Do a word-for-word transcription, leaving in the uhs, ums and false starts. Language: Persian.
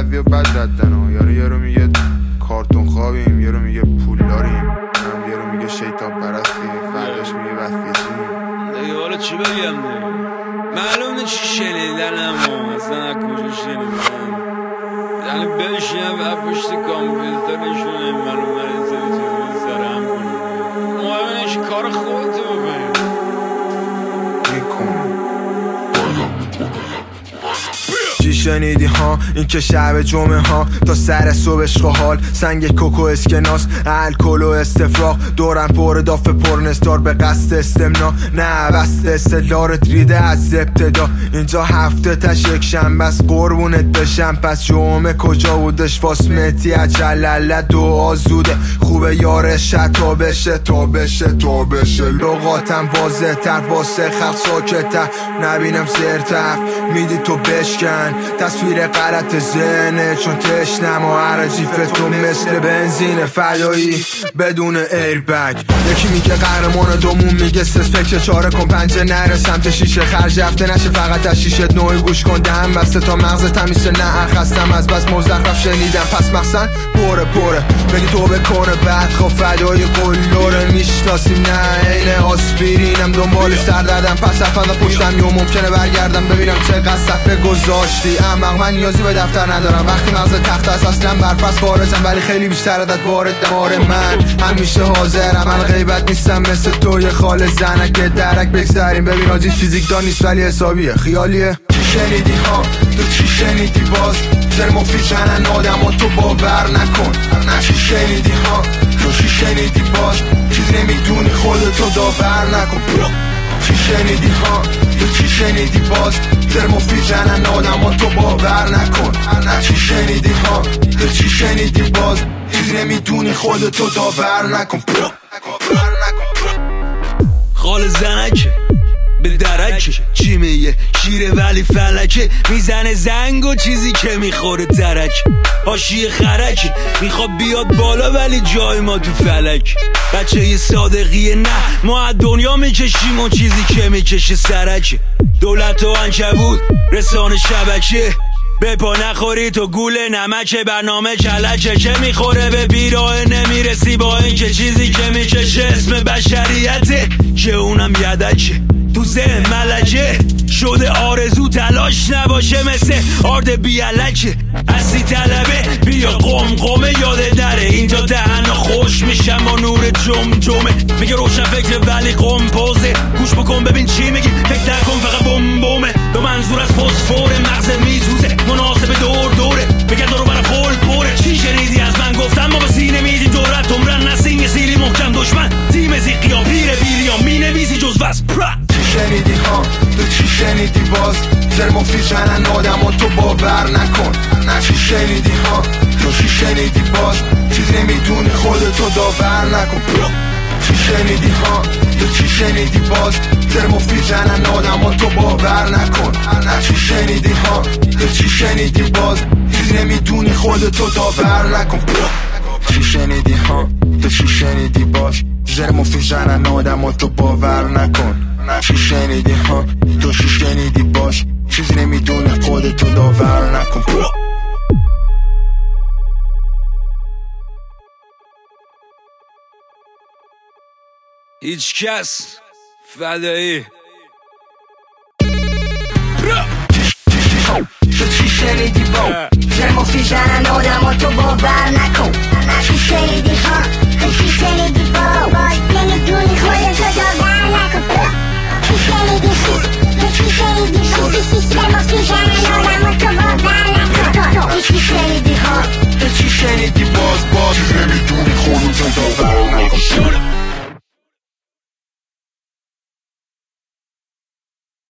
قوی و بد ردن ها. یارو یارو میگه کارتون خوابیم، یارو میگه پول داریم، یارو میگه شیطان پرستیم، فرداش میگه وفیزیم. دیگه حالا چی بگم دیگه؟ معلومه چی شنیدنم و اصلا از کجا شنیدنم. یعنی بشینم و پشت کامپیوترشون این معلومه ریزه سرم کنم. مهمش کار خودتو بکنیم میکنم. چی شنیدی ها؟ این که شب جمعه ها تا سر صبح عشق و حال، سنگ کوکو اسکناس، الکل و استفراغ، دورم پر داف پرنستار به قصد استمنا، نه بست استدلارت ریده از ابتدا. اینجا هفته تش یک شنبه است، قربونت بشم پس جمعه کجا بودش؟ فاسمتی اجلله دعا زوده، خوبه یارش تا بشه تا بشه تا بشه. لغاتم واضح تر واسه خلق ساکتر، نبینم زرتف میدی تو بشکن تصویر غلط ذهنه، چون تشنم و عرجیف تو مثل بنزین فدایی بدون ایربگ. یکی میگه قهرمان دومون میگه سس فکر چاره کن پنجه نره سمت شیشه، خرج رفته نشه فقط از شیشه نوعی گوش کن دهم بسته تا مغز تمیسه. نه خستم از بس مزخرف شنیدم پس مخصن پره پره بگی تو بکنه بعد خب فدای قلوره میشناسیم نه اینه آسپرینم دنبال سردردم پس افنده پشتم یا ممکنه برگردم ببینم چقدر صفحه گذاشتی. احمق من نیازی به دفتر ندارم وقتی مغز تخت است اصلا برفست خارجم، ولی خیلی بیشتر عدد وارد دمار من همیشه حاضرم. من غیبت نیستم مثل توی خال زنک درک بگذاریم ببین آجی فیزیک دان نیست ولی حسابیه خیالیه. چی شنیدی ها؟ تو چی شنیدی باز؟ زرم و فیزنن آدم و تو باور نکن. نه چی شنیدی ها؟ تو چی شنیدی باز؟ چیز نمیدونی خودتو داور نکن. چی شنیدی ها؟ تو چی شنیدی باز؟ زرم و فیزنن آدم و تو باور نکن. نه چی شنیدی ها؟ تو چی شنیدی باز؟ چیز نمیدونی خودتو داور نکن. خال زنک به درک چی میگه شیره ولی فلکه، میزنه زنگ و چیزی که میخوره ترک. حاشیه خرک میخواد بیاد بالا ولی جای ما تو فلک. بچه یه صادقیه نه ما از دنیا میکشیم و چیزی که میکشه سرک. دولت و عنکبوت رسانه شبکه به پا نخوری تو گوله نمکه. برنامه کلکه که میخوره به بیراه نمیرسی با اینکه چیزی که میکشه اسم بشریته که اونم یدکه. تو ذهن ملکه شده آرزو تلاش نباشه مثل آرد بیالکه. اصلی طلبه بیا قم قمه یاده نره اینجا دهنا خوش میشم با نور جم جمه. میگه روشن فکر ولی قم پوزه گوش بکن ببین چی میگی فکر نکن فقط بم بومه. دو منظور از فسفور مغز میسوزه مناسب دور دوره بگه دارو برا فول پوره. چی شنیدی از من گفتم ما به سینه میدیم دورت تمرن نسینگ سیلی محکم دشمن تیم زیقی ها پیر بیریان مینویسی جز بس پرا. شنیدی ها؟ تو چی شنیدی باز؟ زرم و فیزنن آدم و تو باور نکن. نه چی شنیدی ها؟ تو چی شنیدی باز؟ چیز نمیدونی خودتو داور نکن. چی شنیدی ها؟ تو چی شنیدی باز؟ زرم و فیزنن آدم و تو باور نکن. نه چی شنیدی ها؟ تو چی شنیدی باز؟ چیز نمیدونی خودتو داور نکن. چی شنیدی ها؟ تو چی شنیدی باز؟ زرم و فیزنن آدم و تو باور نکن. چی شنیدی ها؟ تو چی شنیدی باش؟ چیزی نمیدونه خودتو داور نکن. هیچ کس فدایی. تو چی شنیدی با؟ زرم و فیزنن آدم و تو باور نکن. چی شنیدی ها؟ تو چی شنیدی با؟ نمیدونی خودتو داور نکن. چی شنیدی تو چی شنیدی با؟ زرم و فیزنن آدم و تو باور نکن. چی شنیدی ها؟ تو چی شنیدی باز باز چیز نمیدونی خودتو داور نکن.